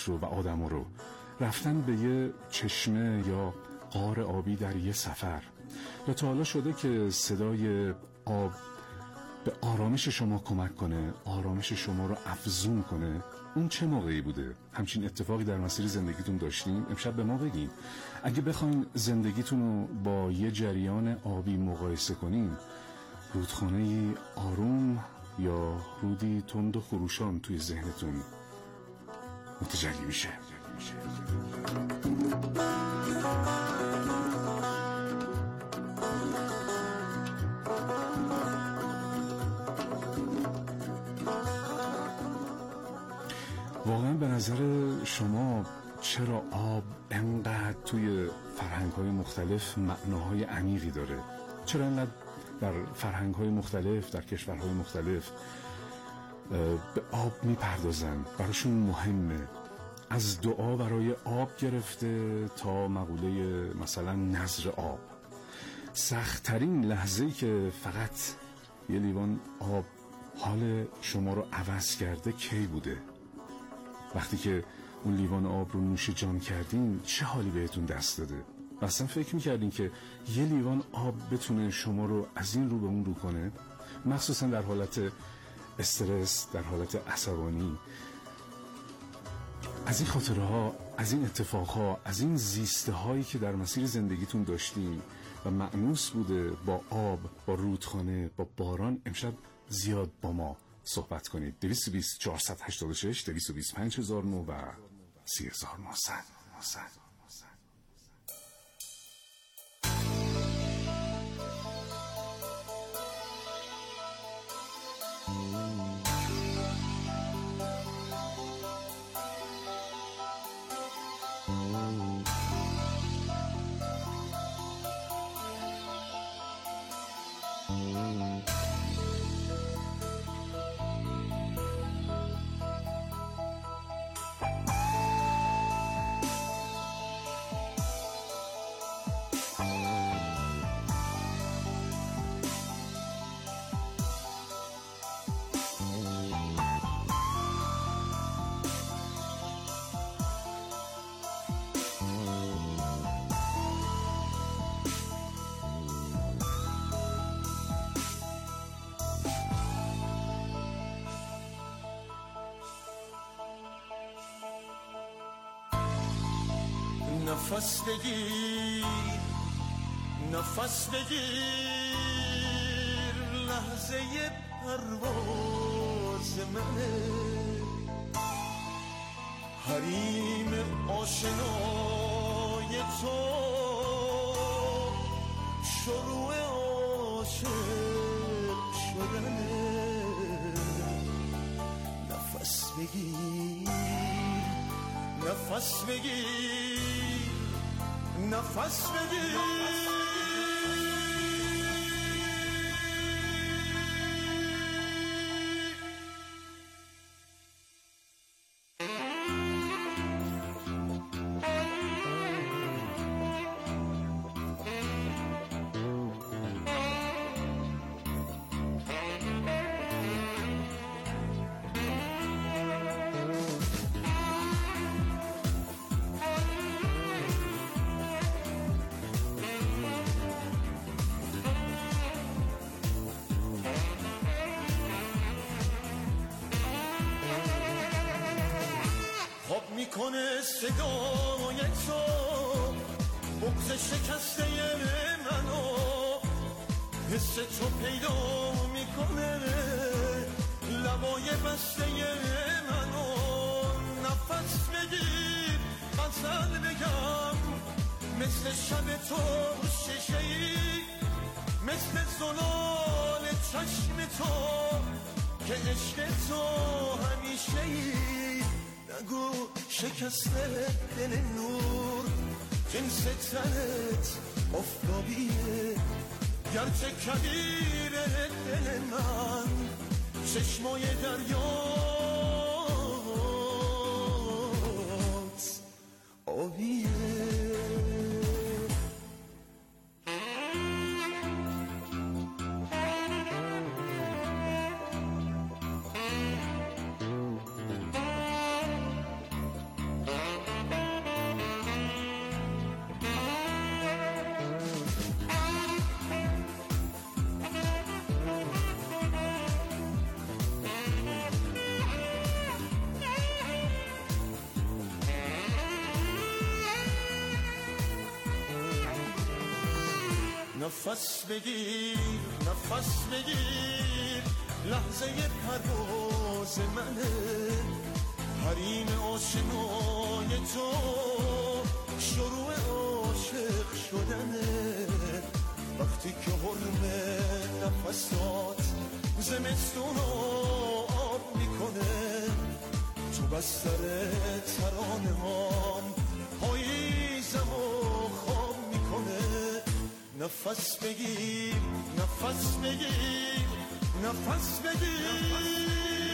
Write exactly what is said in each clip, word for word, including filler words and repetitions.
رو و آدم رو، رفتن به یه چشمه یا غار آبی در یه سفر، یا تا حالا شده که صدای آب به آرامش شما کمک کنه، آرامش شما رو افزون کنه؟ اون چه موقعی بوده؟ همچین اتفاقی در مسیر زندگیتون داشتین؟ امشب به ما بگین. اگه بخواین زندگیتون رو با یه جریان آبی مقایسه کنین، رودخانه‌ای آروم یا رودی تند و خروشان توی ذهنتون متجلی میشه؟ واقعا به نظر شما چرا آب انقدر توی فرهنگ‌های مختلف معناهای عمیقی داره؟ چرا انقدر در فرهنگ‌های مختلف، در کشورهای مختلف به آب میپردازن؟ براشون مهمه. از دعا برای آب گرفته تا مقوله مثلا نذر آب. سخت‌ترین لحظه‌ای که فقط یه لیوان آب حال شما رو عوض کرده کی بوده؟ وقتی که اون لیوان آب رو نوش جان کردین چه حالی بهتون دست داده؟ اصلا فکر میکردین که یه لیوان آب بتونه شما رو از این رو به اون رو کنه؟ مخصوصا در حالت استرس، در حالت عصبانی. از این خاطره ها، از این اتفاق ها، از این زیسته هایی که در مسیر زندگیتون داشتین و مأنوس بوده با آب، با رودخانه، با باران، امشب زیاد با ما صحبت کنید. دویست و بیست چهارصد و هشتاد و شش دویست و بیست پنج هزار و نه و سی هزار و نهصد. نفس بگیر، نفس بگیر، لحظه پرواز منه، حریم آشنای تو، شروع عاشق شدنه. نفس بگیر، نفس بگیر، نفس بگیر. میکنه صدای تو بغض شکسته منو، حس تو پیدا میکنه لبای بسته منو. نفس بگیر، غزل بگم، مثل شب تو شیشه‌ای، مثل زلال چشم تو که عشق تو همیشه‌ای. نگو شکسته دل نور، جنس تنت آفتابیه، گرچه کبیره دل من چشمای دریات آبیه. نفس بگیر نفس بگیر لحظه پرواز منه حریم آشنای تو شروع عاشق شدنه وقتی که حرم نفسات زمستون آب میکنه تو بستر ترانه هام پاییزم و خواب میکنه نفس بگیر نفس بگیر نفس بگیر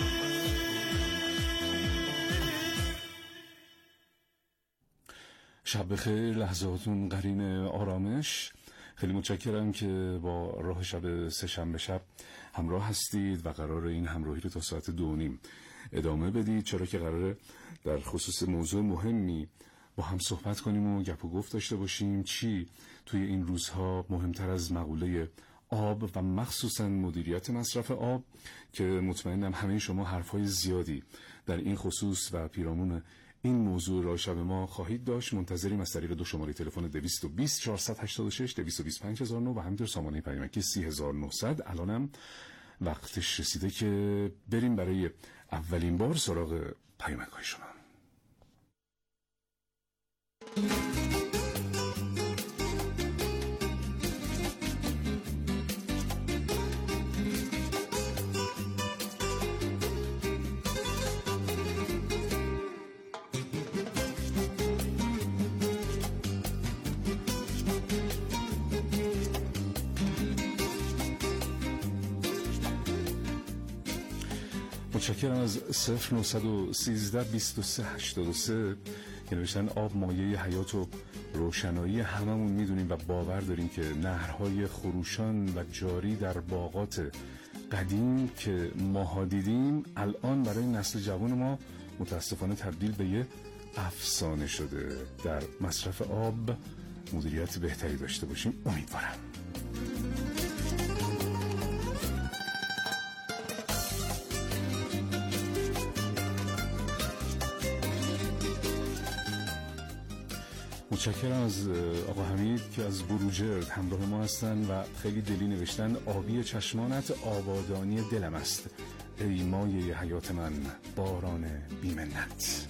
شب بخیر لحظاتون قرین آرامش. خیلی متشکرم که با راه شب سه شنبه شب همراه هستید و قرار این همراهی رو تا ساعت دو نیم ادامه بدید، چرا که قراره در خصوص موضوع مهمی با هم صحبت کنیم و گپ و گفت داشته باشیم. چی توی این روزها مهمتر از مقوله آب و مخصوصا مدیریت مصرف آب که مطمئنم همه شما حرفهای زیادی در این خصوص و پیرامون این موضوع راه شب ما خواهید داشت. منتظریم از طریق دو شماره تلفن دویست و بیست چهارصد و هشتاد و شش دویست و بیست پنج هزار و نه و همینطور سامانه پیامکی سی هزار و نهصد. الانم وقتش رسیده که بریم برای اولین بار سراغ پیامک‌های شما. متشکرم از صفر نهصد و سیزده بیست و سه هشتاد و سه که نوشتن آب مایه حیات و روشنایی هممون میدونیم و باور داریم که نهرهای خروشان و جاری در باغات قدیم که ماها دیدیم الان برای نسل جوان ما متاسفانه تبدیل به یه افسانه شده. در مصرف آب مدیریت بهتری داشته باشیم امیدوارم. متشکرم از آقا حمید که از بروجرد همراه ما هستن و خیلی دلی نوشتن آبی چشمانت آبادانی دلم است ای مایه حیات من باران بیمنت.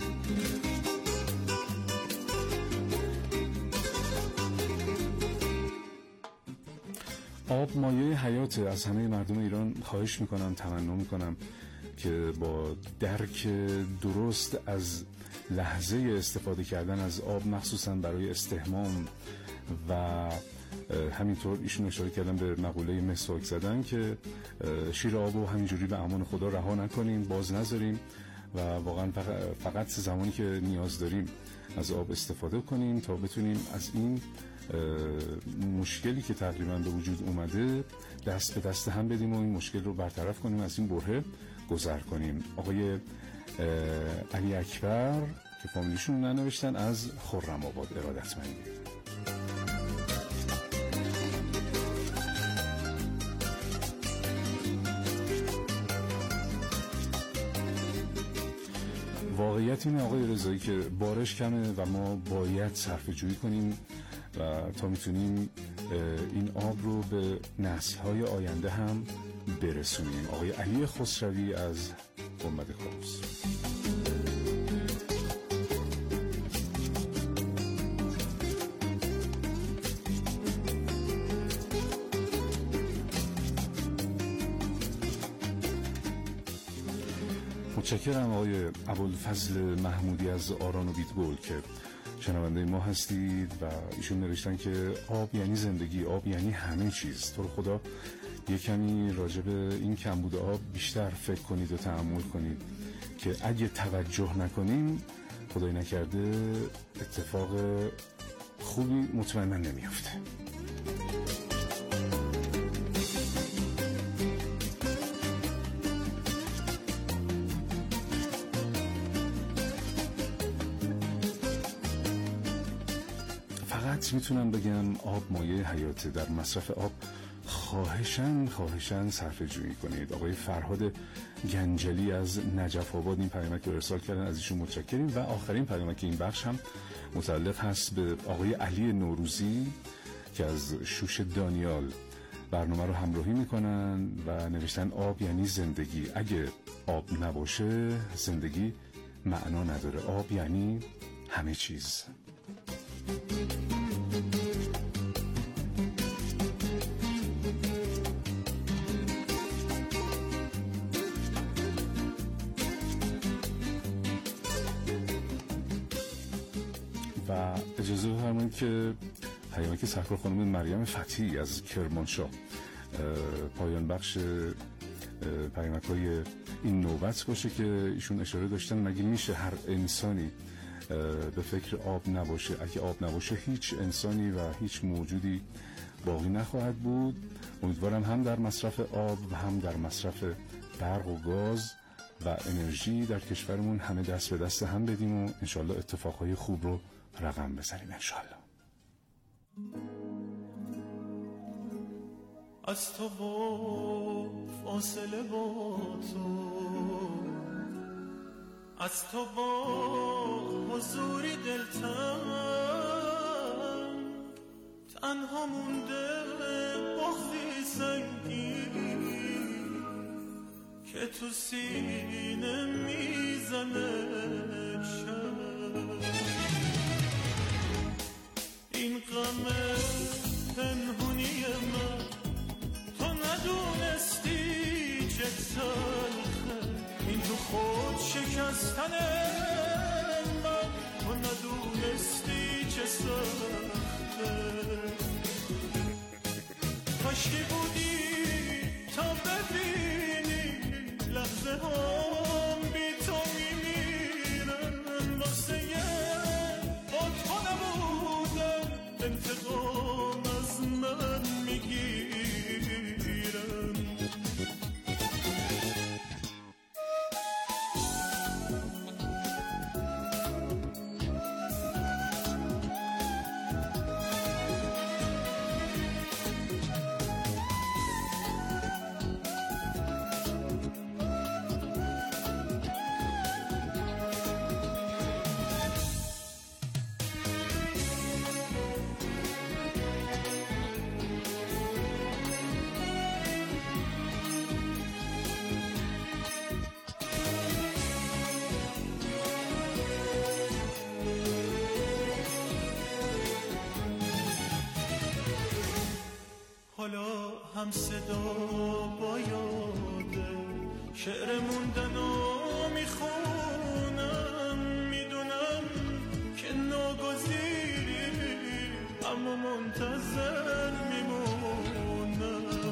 آب مایه حیات. از همه مردم ایران خواهش میکنم، تمنا میکنم که با درک درست از لحظه استفاده کردن از آب مخصوصا برای استحمام و همینطور ایشون اشاره کردن به مقوله مسواک زدن که شیر آب رو همینجوری به امان خدا رها نکنیم، باز نذاریم و واقعا فقط زمانی که نیاز داریم از آب استفاده کنیم تا بتونیم از این مشکلی که تقریبا به وجود اومده دست به دست هم بدیم و این مشکل رو برطرف کنیم، از این بره گذر کنیم. آقای علی اکبر که فامیلیشون ننوشتن از خرم آباد ارادتمندی. واقعیت اینه آقای رضایی که بارش کمه و ما باید صرفه جویی کنیم و تا میتونیم این آب رو به نسل‌های آینده هم برسونیم. آقای علی خسروی از گنبد کاووس. متشکرم آقای ابوالفضل محمودی از آران و بیتگل که شنونده ما هستید و ایشون نوشتن که آب یعنی زندگی، آب یعنی همه چیز. تو رو خدا یک کمی راجع به این کمبود آب بیشتر فکر کنید و تأمل کنید که اگه توجه نکنیم خدای نکرده اتفاق خوبی مطمئنا نمیافته. فقط میتونم بگم آب مایه حیاته. در مصرف آب خواهشاً خواهشاً صرفه جویی کنید. آقای فرهاد گنجلی از نجف آباد این پیامک رو ارسال کردن، از ایشون متشکریم. و آخرین پیامک این بخش هم متعلق هست به آقای علی نوروزی که از شوش دانیال برنامه رو همراهی میکنن و نوشتن آب یعنی زندگی، اگه آب نباشه زندگی معنا نداره، آب یعنی همه چیز. و اجازه بفرمایید که پیامک سرکار خانم مریم فتحی از کرمانشاه پایان بخش پیامک های این نوبت باشه که ایشون اشاره داشتن مگه میشه هر انسانی به فکر آب نباشه؟ اگه آب نباشه هیچ انسانی و هیچ موجودی باقی نخواهد بود. امیدوارم هم در مصرف آب و هم در مصرف برق و گاز و انرژی در کشورمون همه دست به دست هم بدیم و انشالله اتفاقهای خوب رو رقم بزنیم انشالله. از تو با فاصله با تو، از تو با حضوری دلتنگ، تنها مونده بغضی سنگین که تو سینه میزنه شب. این غم پنهونی من تو ندونستی چه تلخه، این تو خود شکستن من تو ندونستی چه سخته. کاشکی بودی تا ببینی لحظه هم بی تو میمیرن، واسه با تو نبودن انتقام از من میگیرن. حالا هم صدا با یاده شعر موندن و میخونم، میدونم که ناگزیری اما منتظر میمونم.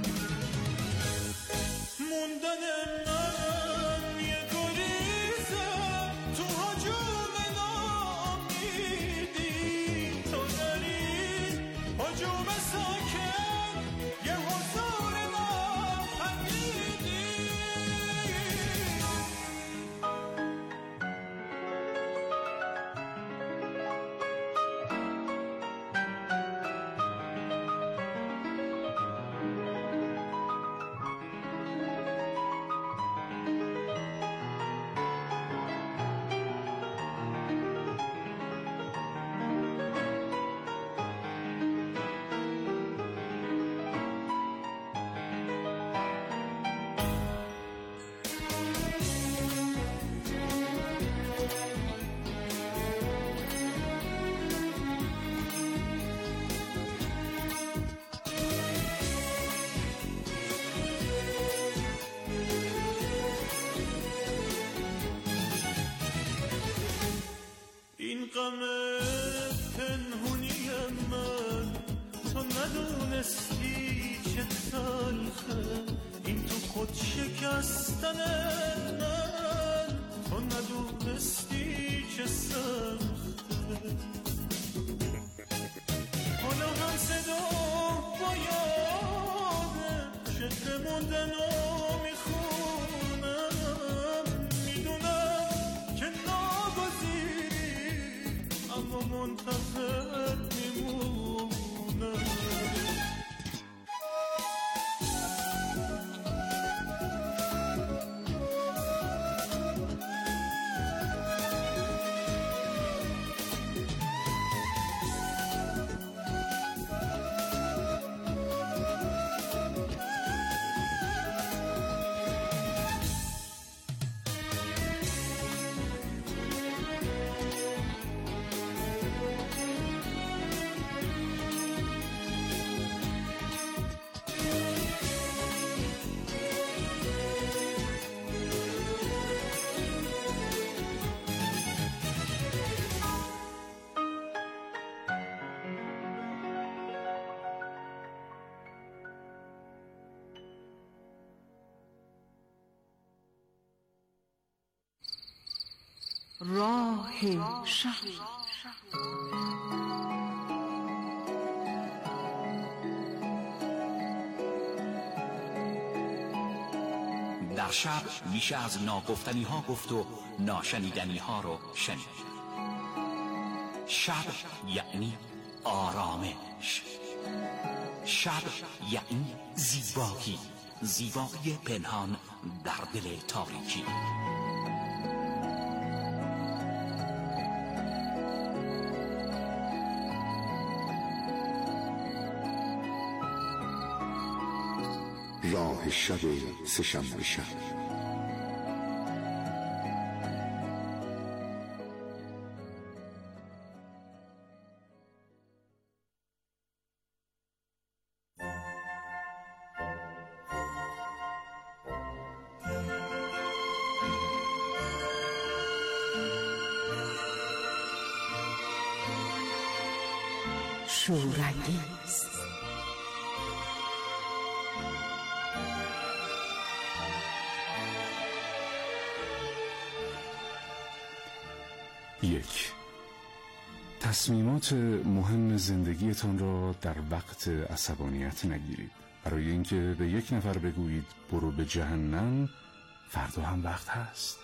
موندن من یه گریزه تو هجوم نامیدی، تو داری هجوم ساکن یه حضور ناپدیدی. این غم پنهونی من تو ندونستی چه تلخه، این تو خود شکستن من تو ندونستی چه سخته. حالا هم صدا با یاده شکل موندن و میخونم، میدونم که ناگزیری اما منتظر میمونم. راه شب. در شب میشه از ناگفتنی ها گفت و ناشنیدنی ها رو شنید. شب یعنی آرامش. شب یعنی زیبایی، زیبایی پنهان در دل تاریکی. راه شب سه‌شنبه شب. شورانگیز. یک، تصمیمات مهم زندگیتان را در وقت عصبانیت نگیرید. برای اینکه به یک نفر بگویید برو به جهنم، فردا هم وقت هست.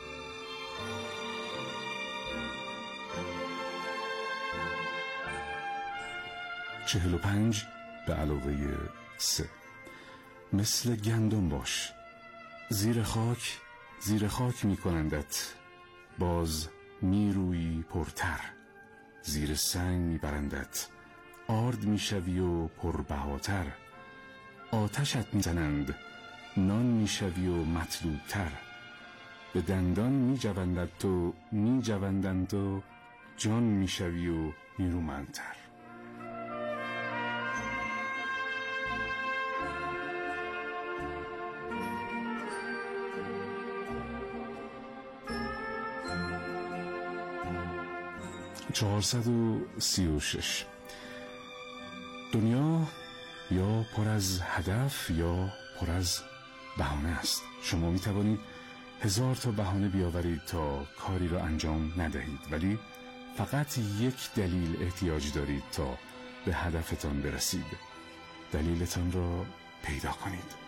چهل و پنج به علاوه سه. مثل گندم باش، زیر خاک زیر خاک می کنندت، باز می روی پرتر. زیر سنگ می برندت، آرد می شوی و پربهاتر. آتشت می زنند، نان می شوی و مطلوبتر. به دندان می جوندند و می جوندند و جان می شوی و نیرومندتر. چهارصد و سی و شش. دنیا یا پر از هدف یا پر از بهانه است. شما می توانید هزار تا بهانه بیاورید تا کاری را انجام ندهید، ولی فقط یک دلیل احتیاج دارید تا به هدفتان برسید. دلیلتان را پیدا کنید.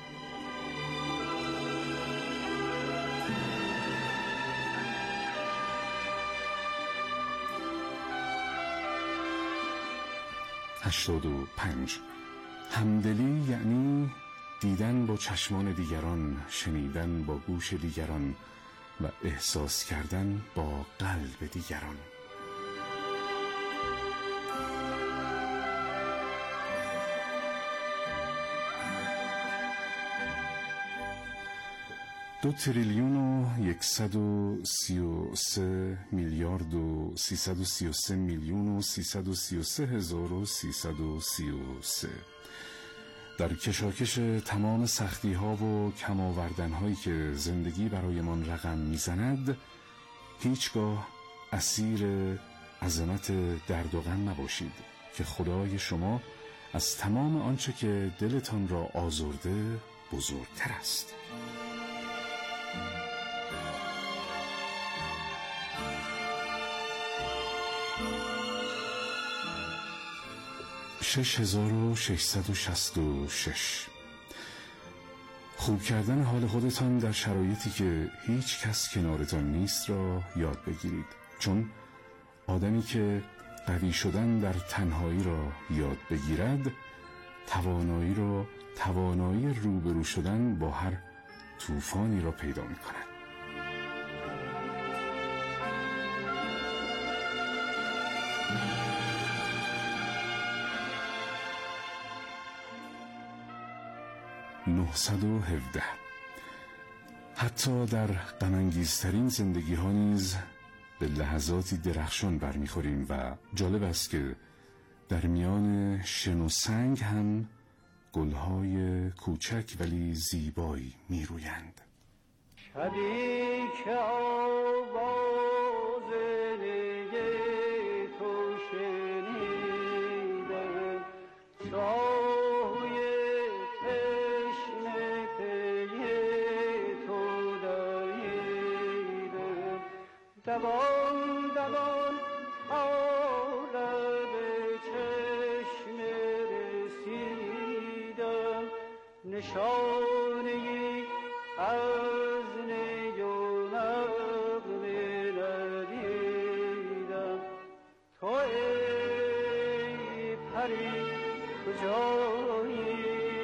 هشتاد و پنج. همدلی یعنی دیدن با چشمان دیگران، شنیدن با گوش دیگران و احساس کردن با قلب دیگران. دو تریلیون و یکصد و سی و سه میلیارد و سیصد و سی و سه میلیون و سیصد و سی و سه هزار و سیصد و سی و سه. در کشاکش تمام سختی ها و کم آوردن هایی که زندگی برایمان رقم میزند، هیچگاه اسیر عظمت درد و غم نباشید که خدای شما از تمام آنچه که دلتان را آزرده بزرگتر است. شش هزار و ششصد و شصت و شش. خوب کردن حال خودتان در شرایطی که هیچ کس کنارتان نیست را یاد بگیرید، چون آدمی که قوی شدن در تنهایی را یاد بگیرد، توانایی را توانایی روبرو شدن با هر طوفانی را پیدا می کند. نهصد و هفده. حتی در غم‌انگیزترین زندگی ها نیز به لحظاتی درخشان برمیخوریم و جالب است که در میان شن و سنگ هم گلهای کوچک ولی زیبایی میرویند. شبی که آواز نی تو شنیدم، سایه تشنه پی تو دویدم، دوان دوان تا لب چشمه رسیدم، نشانه‌ای از نی و نغمه ندیدم. تو ای پری کجایی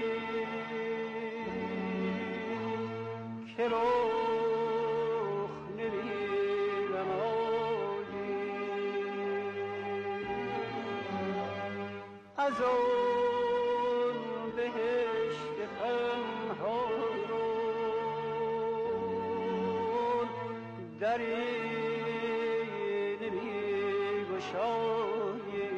که رخ نمی‌نمایی؟ از اون بهشت پنهان دری نمی‌گشایی.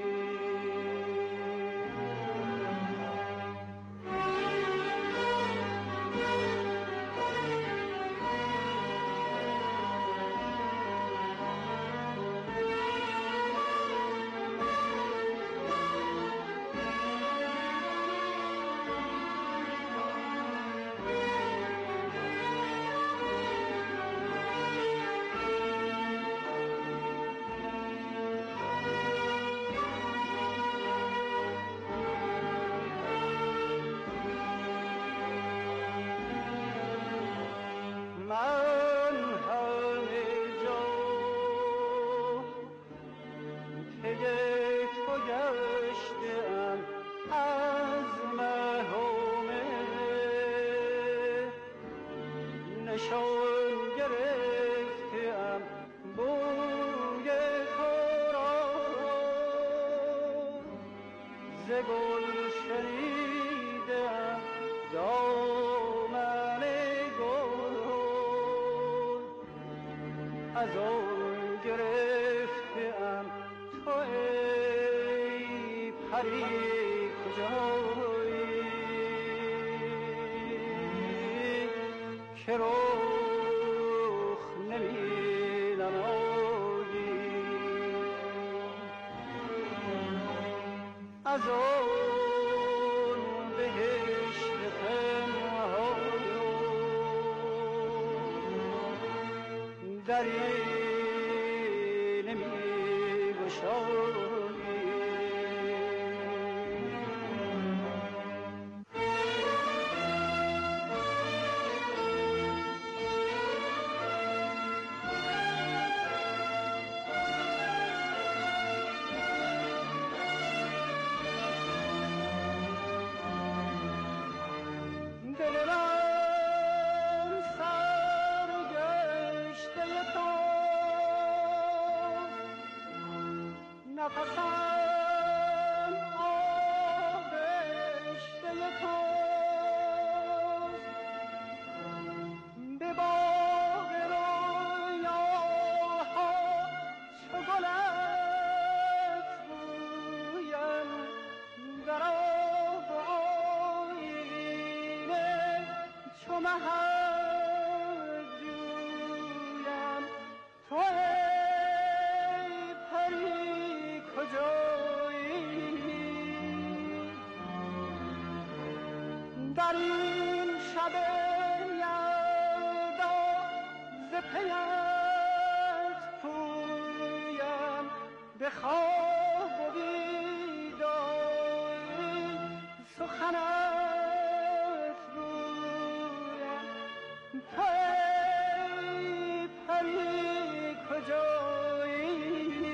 از اون گرفتم تو ای پری کجایی که رخ نمی نمایی؟ از اون بهشت پنهان دری نمی گشایی. نفسم آغشته توست، به باغ رویاها چو گلت بویم، در آب و آیینه چو مهت جویم. تو در این شب یلدا ز پیت پویم، به خواب و بیداری سخنت گویم. تو ای پری کجایی؟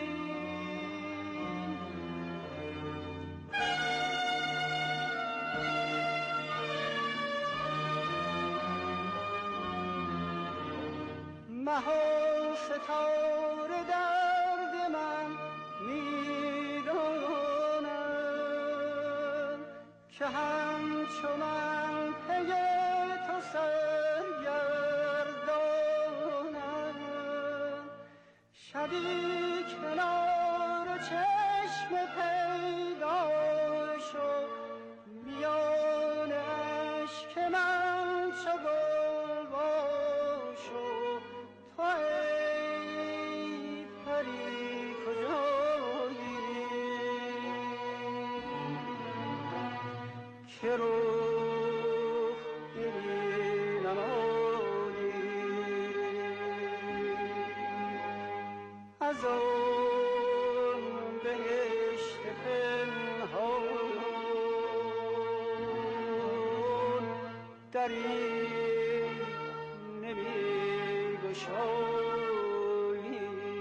مه و ستاره درد من میدانند که همچو من پی تو سرگردانند. شبی کنار چشم پیدا شو، میان اشک من چو گل باشو. تو ای پری کجایی که رخ نمی نمایی؟ دری نمی گشایی.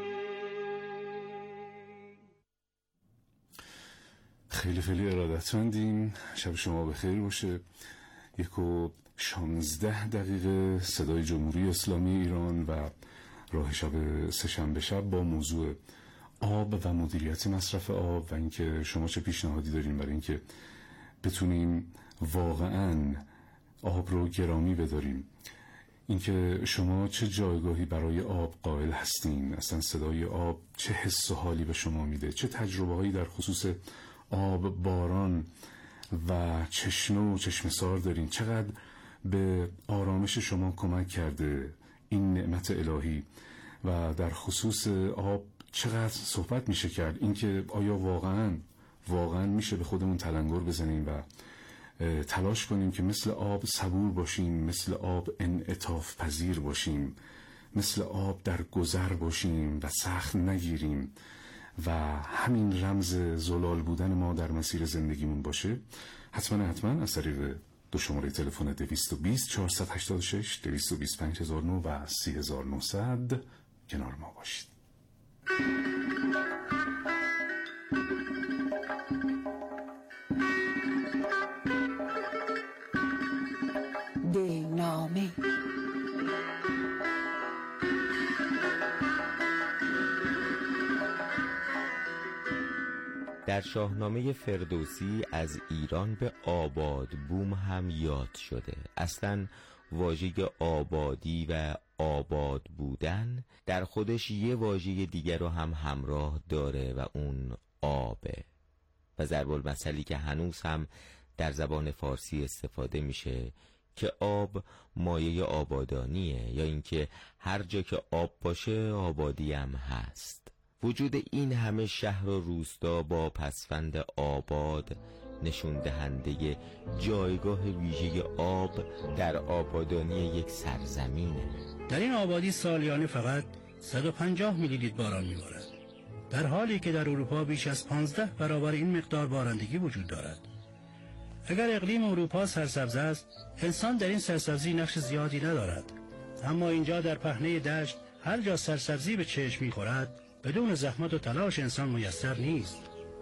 خیلی خیلی ارادتمندیم. شب شما بخیر باشه. یک و شانزده دقیقه صدای جمهوری اسلامی ایران و راه شب سه‌شنبه شب با موضوع آب و مدیریت مصرف آب و اینکه شما چه پیشنهادی دارین برای اینکه بتونیم واقعاً آب رو گرامی بداریم، اینکه شما چه جایگاهی برای آب قائل هستین، اصلا صدای آب چه حس و حالی به شما میده، چه تجربه‌هایی در خصوص آب، باران و چشمه و چشمسار دارین، چقدر به آرامش شما کمک کرده این نعمت الهی و در خصوص آب چقدر صحبت میشه کرد، اینکه آیا واقعاً واقعاً میشه به خودمون تلنگر بزنیم و تلاش کنیم که مثل آب صبور باشیم، مثل آب انعطاف پذیر باشیم، مثل آب در گذر باشیم و سخت نگیریم و همین رمز زلال بودن ما در مسیر زندگیمون باشه. حتما حتما از طریق دو شماره تلفن دویست و بیست چهارصد و هشتاد و شش دویست و بیست پنج هزار و نه و سی هزار و نهصد کنار ما باشید. دلنامه در شاهنامه فردوسی از ایران به آباد بوم هم یاد شده. اصلاً واژه آبادی و آباد بودن در خودش یه واژه دیگر رو هم همراه داره و اون آبه و ضرب المثلی که هنوز هم در زبان فارسی استفاده میشه که آب مایه آبادانیه، یا اینکه هر جا که آب باشه آبادی هم هست. وجود این همه شهر و روستا با پسفند آباد نشون دهنده جایگاه ویژه آب در آبادانی یک سرزمینه. در این آبادی سالیانه فقط صد و پنجاه میلی لیتر باران میبارد، در حالی که در اروپا بیش از پانزده برابر این مقدار بارندگی وجود دارد. اگر اقلیم اروپا سرسبز است، انسان در این سرسبزی نقش زیادی ندارد، اما اینجا در پهنه دشت هر جا سرسبزی به چشم میخورد بدون زحمت و تلاش انسان میسر نیست.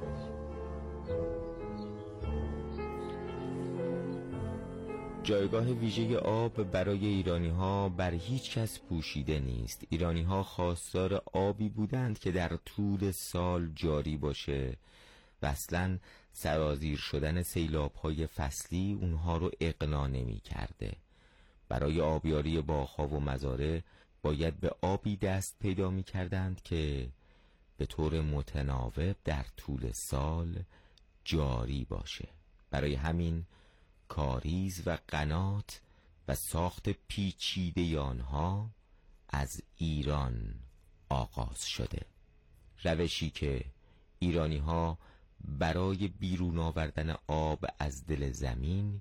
جایگاه ویژه آب برای ایرانی ها بر هیچ کس پوشیده نیست. ایرانی ها خواستار آبی بودند که در طول سال جاری باشه و اصلاً سرازیر شدن سیلاب های فصلی اونها رو اقنا نمی کرده. برای آبیاری باغ‌ها و مزارع باید به آبی دست پیدا می کردند که به طور متناوب در طول سال جاری باشه. برای همین کاریز و قنات و ساخت پیچیده آنها از ایران آغاز شده. روشی که ایرانی ها برای بیرون آوردن آب از دل زمین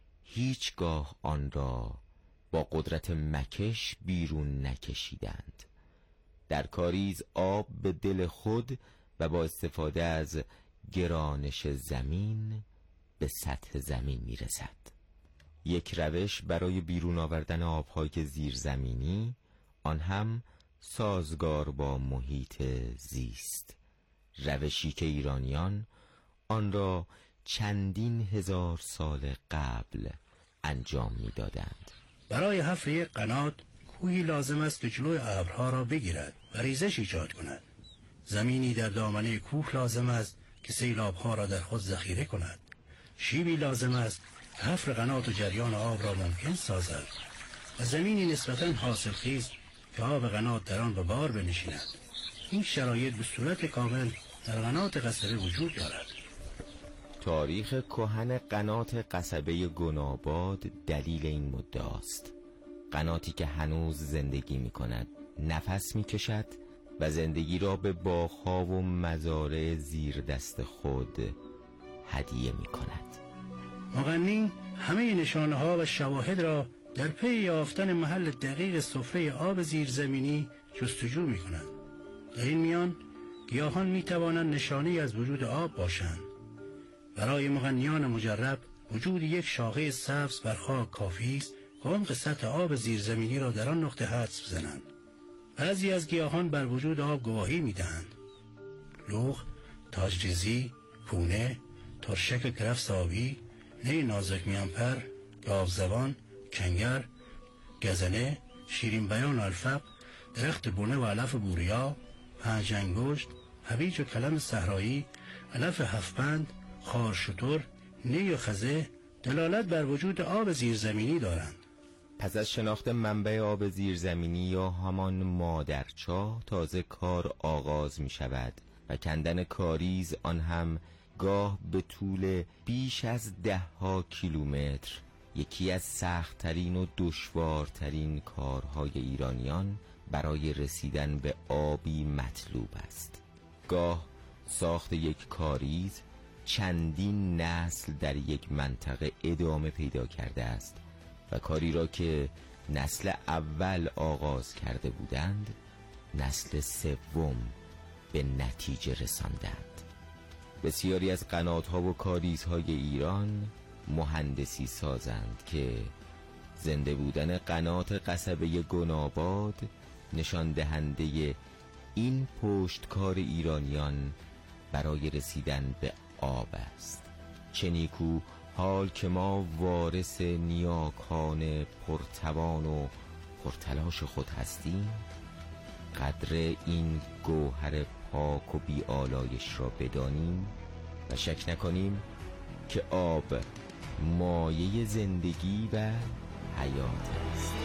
هیچگاه آن را با قدرت مکش بیرون نکشیدند. در کاریز آب به دل خود و با استفاده از گرانش زمین به سطح زمین میرسد. یک روش برای بیرون آوردن آبهای زیرزمینی، آن هم سازگار با محیط زیست. روشی که ایرانیان آن را چندین هزار سال قبل انجام میدادند. برای حفر یک قنات کوهی لازم است که جلوی ابرها را بگیرد و ریزش ایجاد کند. زمینی در دامنه کوه لازم است که سیلاب‌ها را در خود ذخیره کند. شیبی لازم است که حفر قنات و جریان آب را ممکن سازد و زمینی نسبتاً حاصلخیز که آب قنات در آن به بار بنشیند. این شرایط به صورت کامل در قنات قصبه وجود دارد. تاریخ کهن قنات قصبه گناباد دلیل این مدعاست. قناتی که هنوز زندگی می کند، نفس می کشد و زندگی را به باغ‌ها و مزارع زیر دست خود هدیه می کند. مغنی همه نشانه ها و شواهد را در پی یافتن محل دقیق سفره آب زیرزمینی جستجو می کند. در این میان گیاهان می توانند نشانه از وجود آب باشند. برای مغنیان مجرب وجود یک شاخه سبز بر خاک کافی است که عمق سطح آب زیرزمینی را در آن نقطه حدس بزنند. بعضی از گیاهان بر وجود آب گواهی می‌دهند. لوخ، تاجریزی، پونه، ترشک کرفس آبی، نی نازک میانپر، گاوزبان، کنگر، گزنه، شیرین بیان الفق، درخت بونه و علف بوریا، پنج انگشت، هویج و کلم صحرایی، علف هفت‌بند، خارشتر، نی و خزه دلالت بر وجود آب زیرزمینی دارند. پس از شناخت منبع آب زیرزمینی یا همان مادرچاه تازه کار آغاز می شود و کندن کاریز آن هم گاه به طول بیش از ده ها کیلومتر یکی از سخت‌ترین و دشوارترین کارهای ایرانیان برای رسیدن به آبی مطلوب است. گاه ساخت یک کاریز چندین نسل در یک منطقه ادامه پیدا کرده است و کاری را که نسل اول آغاز کرده بودند نسل سوم به نتیجه رساندند. بسیاری از قنات‌ها و کاریزهای ایران مهندسی سازند که زنده بودن قنات قصبه گناباد نشان دهنده این پشتکار ایرانیان برای رسیدن به آب است. چه نیکو حال که ما وارث نیاکان پرتوان و پرتلاش خود هستیم، قدر این گوهر پاک و بی آلایش را بدانیم و شک نکنیم که آب مایه زندگی و حیات است.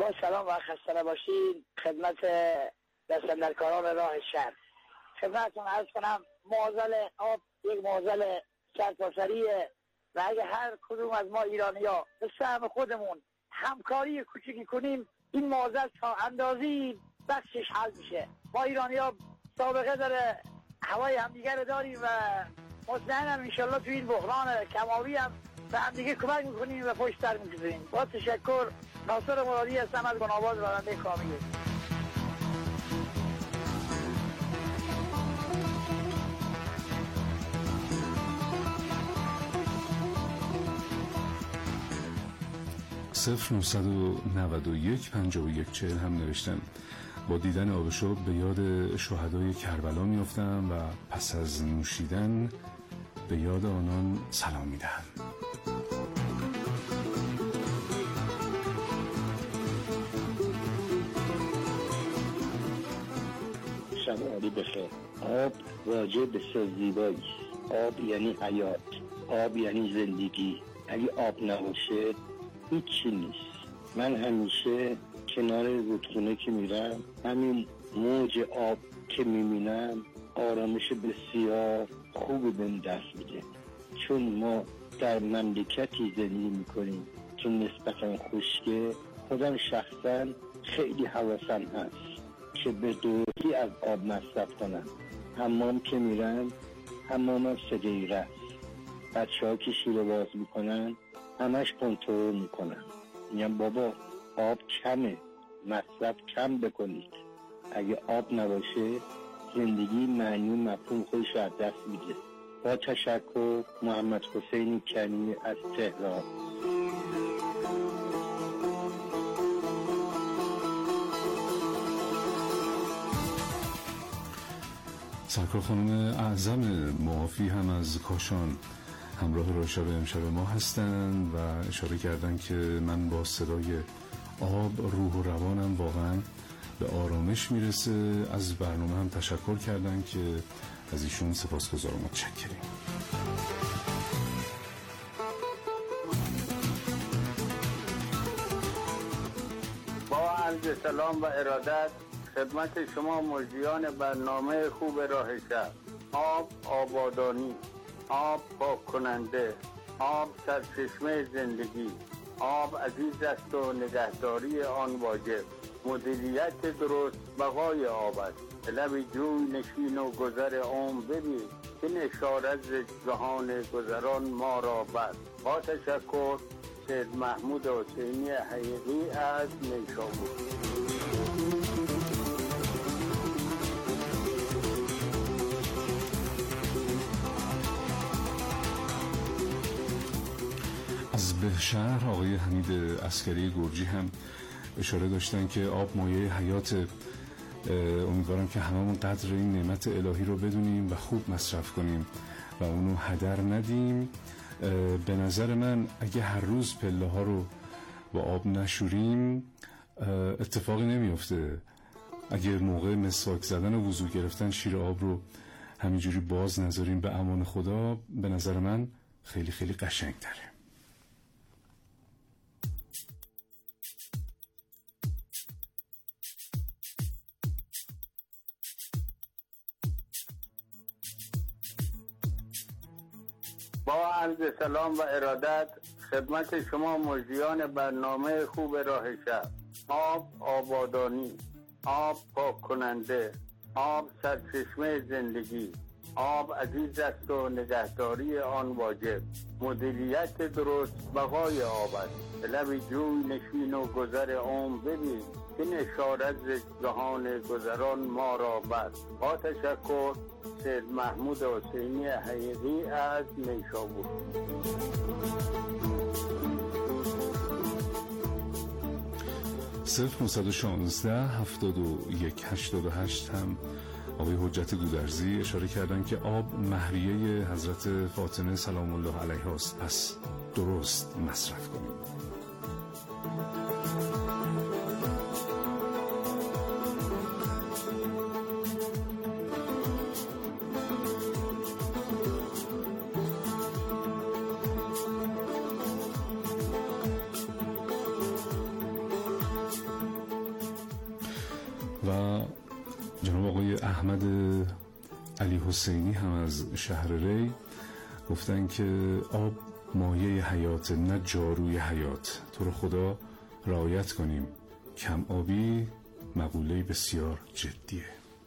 با سلام و خسته نباشید خدمت دستندرکاران راه شهر. خدمتتون عرض کنم معضل آب یک معضل سرتاسریه و اگه هر کدوم از ما ایرانی‌ها به سهم خودمون همکاری کوچیکی کنیم این معضل تا اندازی بخشش حل میشه. ما ایرانی‌ها سابقه داره هوای همدیگر داریم و مطمئنم انشالله تو این بحران کم‌آبی هم به همدیگه کمک میکنیم و پشت سر میگذاریم. با تشکر، ناصر مرادی هستم از گناباد راننده کامیه. صفر نهصد و نود و یک پنجاه و یک چهل هم نوشتن با دیدن آب شب به یاد شهدای کربلا میافتم و پس از نوشیدن به یاد آنان سلام میدهم. شب عالی بخیر. آب راجع به سر زیبایی، آب یعنی حیات، آب یعنی زندگی. اگه آب نباشه هیچی نیست. من همیشه کنار رودخونه که میرم همین موج آب که میبینم آرامش بسیار خوبی بهم دست میده، چون ما در مملکتی زندگی میکنیم که نسبتا خشکه. خودم شخصا خیلی حواسم هست که به درستی از آب مصرف کنم. حمام که میرم حمامم سه دقیقه است. بچه ها که شیره باز میکنن همش کنترل میکنن، میگم بابا آب کمه، مصرف کم بکنید. اگه آب نباشه زندگی معنی و مفهوم خودش رو از دست میده. با تشکر، محمد حسین کریمی از تهران. سرکار خانم اعظم معافی هم از کاشان همراه راشب امشب ما هستند و اشاره کردن که من با صدای آب روح و روانم واقعا به آرامش میرسه. از برنامه هم تشکر کردن که از ایشون سپاسگزارم، متشکریم. با عرض سلام و ارادت خدمت شما مجریان برنامه خوب راه شهر. آب آبادانی، آب پاک کننده، آب سرچشمه زندگی، آب عزیز است و نگهداری آن واجب. مدیریت درست بقای آب است. لب جوی نشین و گذر عمر ببین که نشارت ز جهان گذران ما را بست. با تشکر، سید محمود حسینی حقیقی از نیشابور. از بهشهر آقای حمید عسکری گرجی هم اشاره داشتن که آب مایه حیات. امیدوارم که هممون قدر این نعمت الهی رو بدونیم و خوب مصرف کنیم و اونو هدر ندیم. به نظر من اگه هر روز پله ها رو با آب نشوریم اتفاقی نمیفته. اگه موقع مسواک زدن و وضو گرفتن شیر آب رو همینجوری باز نذاریم به امان خدا، به نظر من خیلی خیلی قشنگ تره. با عرض سلام و ارادت خدمت شما مجریان برنامه خوب راه شهر. آب آبادانی، آب پاک کننده، آب سرچشمه زندگی، آب عزیز است و نگهداری آن واجب. مدیریت درست بقای آب است. لب جوی نشین و گذر عمر ببین که نشارت ز جهان گذران ما را بست. با تشکر، سید محمود حسینی حقیقی از نیشابور. صفر نهصد و شانزده هفتاد و یک هشتاد و هشت هم آقای حجت گودرزی اشاره کردن که آب مهریه حضرت فاطمه سلام الله علیها است، پس درست مصرف کنیم. و جناب آقای احمد علی حسینی هم از شهر ری گفتن که آب مایه حیات، نه جاروی حیات. تو رو خدا رعایت کنیم، کم آبی مقوله بسیار جدیه.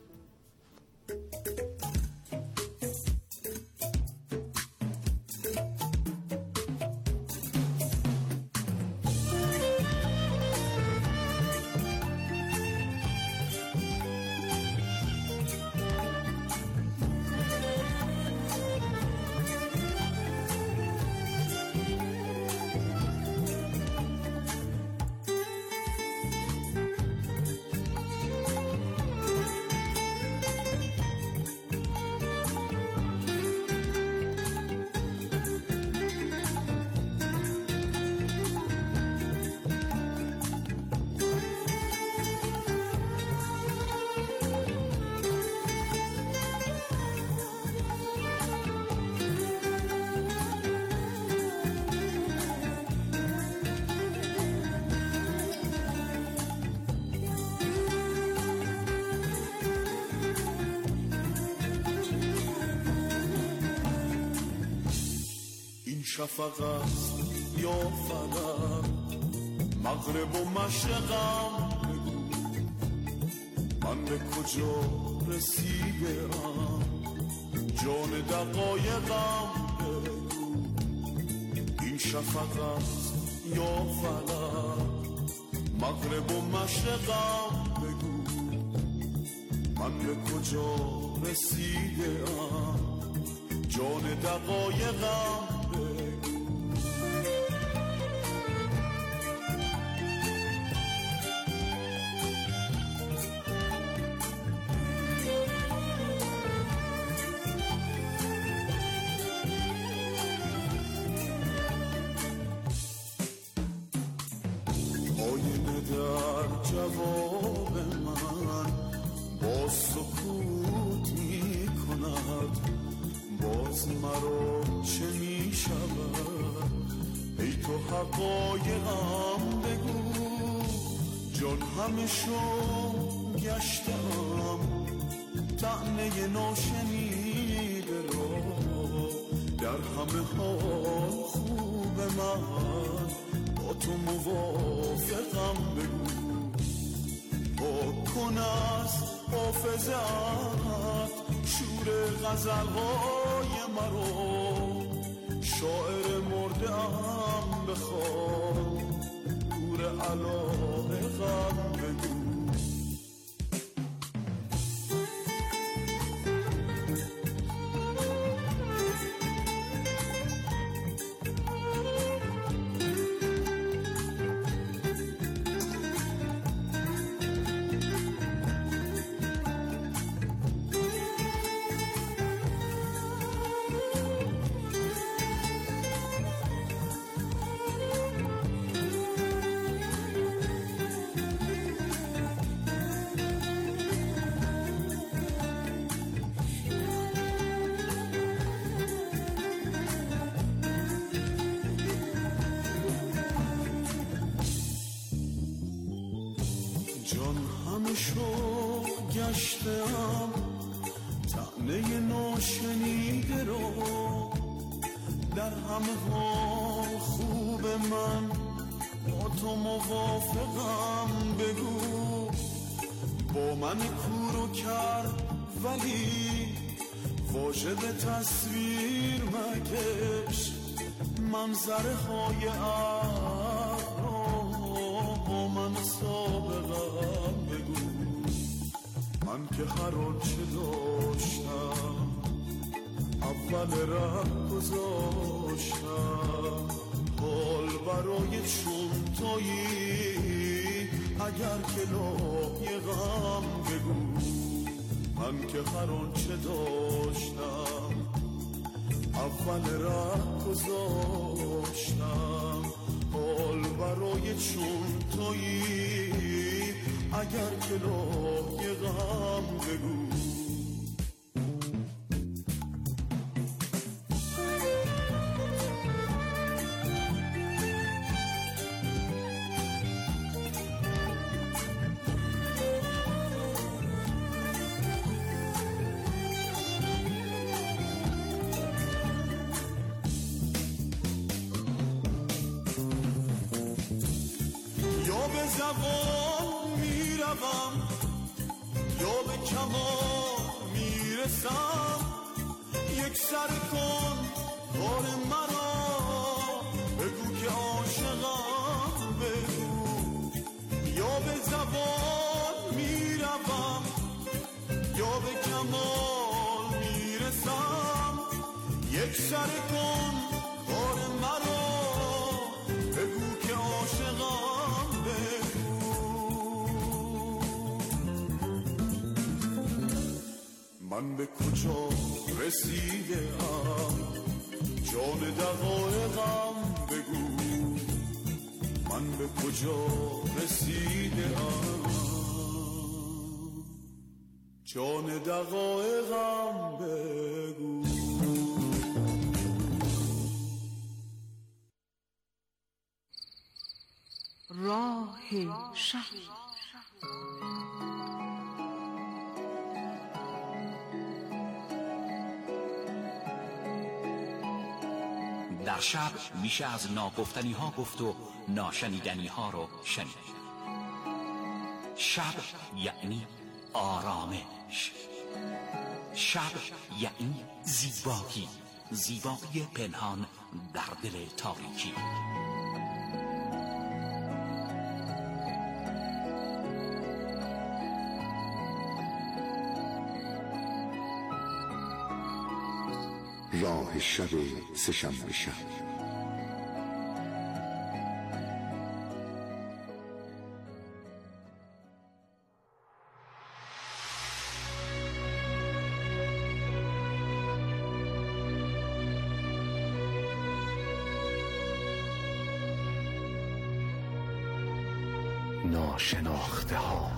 شفق است یا فلک، مغرب و مشرقم بگو من به کجا رسیدم، جان دقایقم بگو. این شفق است یا فلک، مغرب و مشرقم بگو من به کجا رسیدم، جان دقایقم. آینه در جواب من با سکوت می کند، باز مرا چه می شود؟ ای تو حقایقم بگو. جان همشو گشتم طعنه ناشنیده را، در همه حال خوب من با تو موافقم بگو. پاک کن از حافظت شور غزلهای مرا، شاعر مرده‌ام بخواد گور علایقم بگو. جان همشو گشتم طعنه ناشنیده رو، در همه حال خوب من با تو موافقم بگو. با من کورو کرد ولی واژه به تصویر مکش، منظره های با من سابقم بگو. من که هر آنچه داشتم اول ره گذاشتم، حال برای چون تویی اگر که لایقم بگو. من که هر آنچه داشتم اول ره گذاشتم، حال برای چون تویی اگر که لایقم بگو. زبان میروم یا به کمال میرسم یک سر کن کار مرا بگو که عاشقم بگو یا به زبان میروم یا به کمال میرسم یک سر کن کار مرا بگو که عاشقم بگو من به کجا رسیده ام جان دقایقم بگو من به کجا رسیده ام جان دقایقم بگو راه شب در شب میشه از ناگفتنی ها گفت و ناشنیدنی ها رو شنید. شب یعنی آرامش، شب یعنی زیبایی، زیبایی پنهان در دل تاریکی. راه شب سه‌شنبه شب. ناشناخته ها.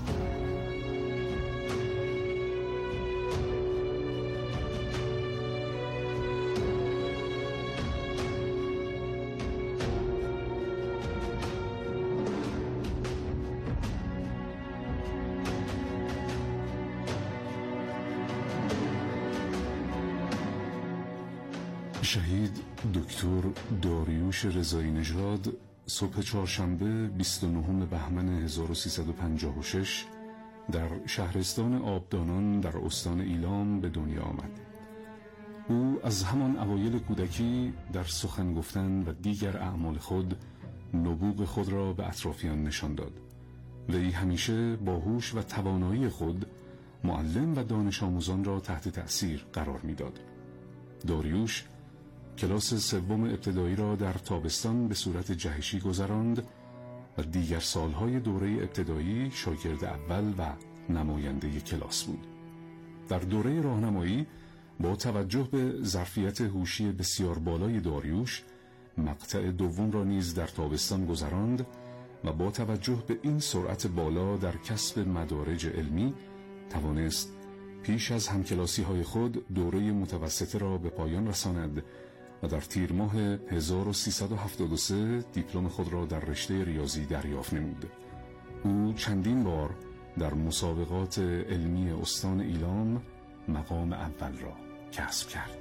شهید دکتر داریوش رضایی نژاد صبح چهارشنبه بیست و نهم بهمن هزار و سیصد و پنجاه و شش در شهرستان آبدانان در استان ایلام به دنیا آمد. او از همان اوایل کودکی در سخن گفتن و دیگر اعمال خود نبوغ خود را به اطرافیان نشان داد. وی همیشه با هوش و توانایی خود معلم و دانش آموزان را تحت تأثیر قرار می‌داد. داریوش کلاس سوم ابتدایی را در تابستان به صورت جهشی گذراند و دیگر سالهای دوره ابتدایی شاگرد اول و نماینده کلاس بود. در دوره راهنمایی با توجه به ظرفیت هوشی بسیار بالای داریوش مقطع دوم را نیز در تابستان گذراند و با توجه به این سرعت بالا در کسب مدارج علمی توانست پیش از همکلاسی های خود دوره متوسطه را به پایان رساند و در تیر ماه هزار و سیصد و هفتاد و سه دیپلم خود را در رشته ریاضی دریافت نمود. او چندین بار در مسابقات علمی استان ایلام مقام اول را کسب کرد.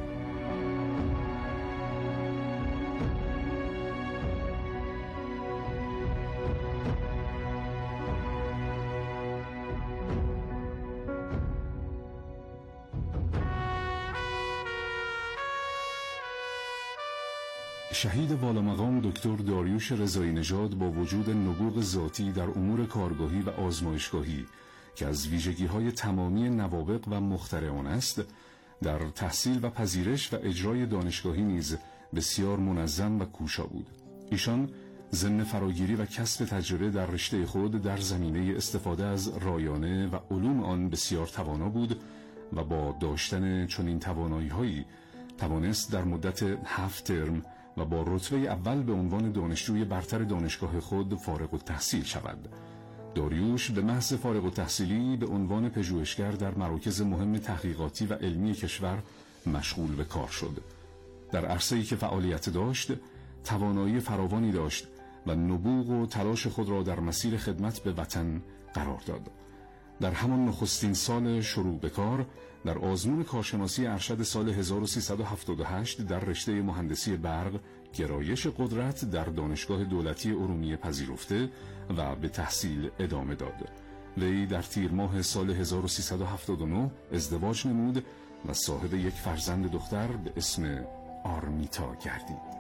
شهید والامقام دکتر داریوش رضایی نژاد با وجود نبوغ ذاتی در امور کارگاهی و آزمایشگاهی که از ویژگی‌های تمامی نوابغ و مخترعان است، در تحصیل و پذیرش و اجرای دانشگاهی نیز بسیار منظم و کوشا بود. ایشان ضمن فراگیری و کسب تجربه در رشته خود در زمینه استفاده از رایانه و علوم آن بسیار توانا بود و با داشتن چنین توانایی‌هایی توانست در مدت هفت ترم و با رتبه اول به عنوان دانشجوی برتر دانشگاه خود فارغ التحصیل شود. داریوش به محض فارغ التحصیلی به عنوان پژوهشگر در مراکز مهم تحقیقاتی و علمی کشور مشغول به کار شد. در عرصه‌ای که فعالیت داشت، توانایی فراوانی داشت و نبوغ و تلاش خود را در مسیر خدمت به وطن قرار داد. در همان نخستین سال شروع به کار در آزمون کارشناسی ارشد سال هزار و سیصد و هفتاد و هشت در رشته مهندسی برق گرایش قدرت در دانشگاه دولتی ارومیه پذیرفته و به تحصیل ادامه داد. وی در تیر ماه سال هزار و سیصد و هفتاد و نه ازدواج نمود و صاحب یک فرزند دختر به اسم آرمیتا گردید.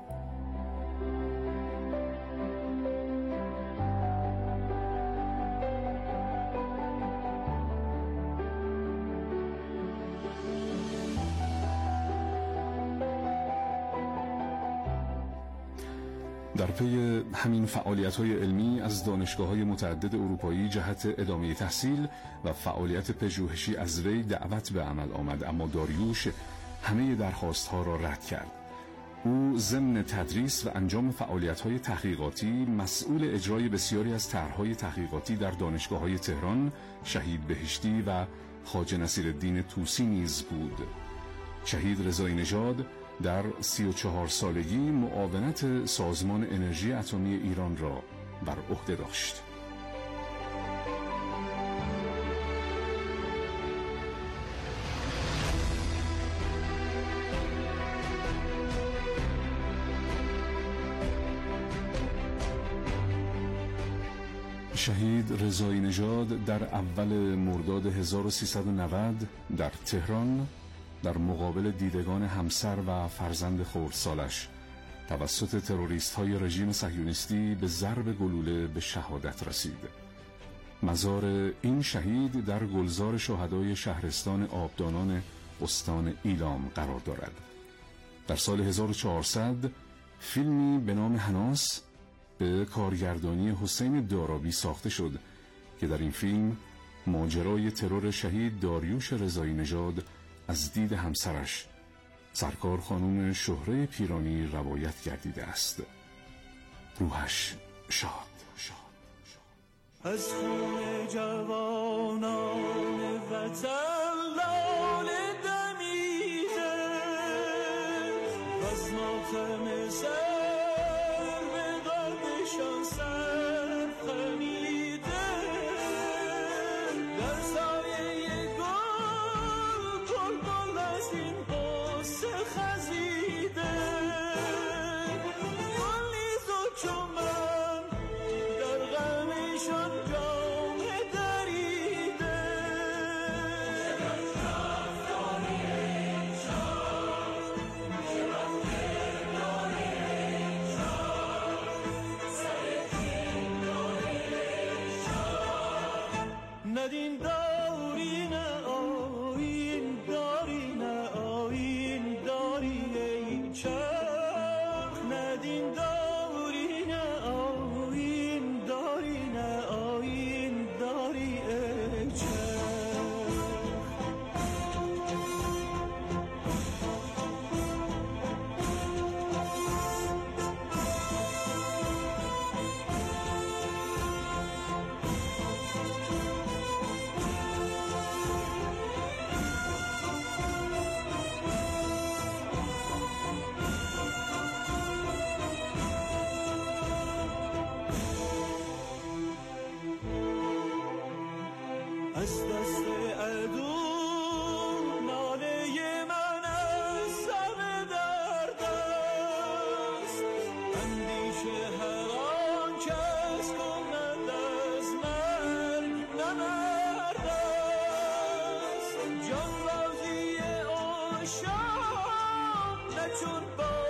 در پی همین فعالیت‌های علمی از دانشگاه‌های متعدد اروپایی جهت ادامه تحصیل و فعالیت پژوهشی از وی دعوت به عمل آمد، اما داریوش همه درخواست‌ها را رد کرد. او ضمن تدریس و انجام فعالیت‌های تحقیقاتی مسئول اجرای بسیاری از طرح‌های تحقیقاتی در دانشگاه‌های تهران، شهید بهشتی و خواجه نصیرالدین طوسی نیز بود. شهید رضایی نژاد در سی و چهار سالگی معاونت سازمان انرژی اتمی ایران را بر عهده داشت. شهید رضایی نژاد در اول مرداد هزار و سیصد و نود در تهران در مقابل دیدگان همسر و فرزند خردسالش توسط تروریست‌های رژیم صهیونیستی به ضرب گلوله به شهادت رسید. مزار این شهید در گلزار شهدای شهرستان آبدانان استان ایلام قرار دارد. در سال هزار و چهارصد فیلمی به نام هناس به کارگردانی حسین دارابی ساخته شد که در این فیلم ماجرای ترور شهید داریوش رضایی نژاد از دید همسرش سرکار خانم شهره پیرانی روایت گردیده است. روحش شاد شاد شاد. از خون جوانان وطن لاله دمیده و از ماتم سر به قلبشان سر خمیده در سایه گل گل گل از این قصه خزیده گل نیز و چمن در غمشان جامه دریده ندین داری نه آیین داری نه آیین داری ای چرخ ندین داری نه آیین داری نه آیین داری ای چرخ از دست عدو ناله من از سر درد است اندیشه هر آن کس کند از مرگ نمرد است جان بازی عاشق نه چون